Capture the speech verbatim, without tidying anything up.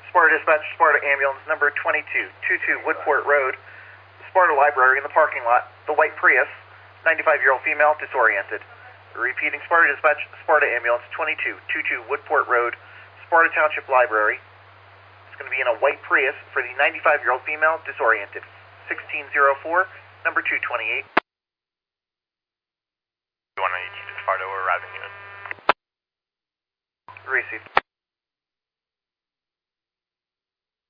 Sparta Dispatch, Sparta Ambulance, number twenty-two twenty-two Woodport Road, Sparta Library in the parking lot, the white Prius, ninety-five-year-old female, disoriented. Repeating, Sparta Dispatch, Sparta Ambulance, twenty-two twenty-two Woodport Road, Sparta Township Library. It's going to be in a white Prius for the ninety-five-year-old female, disoriented. sixteen oh four, number two twenty-eight. one eighty to Sparta, we're arriving unit. Received.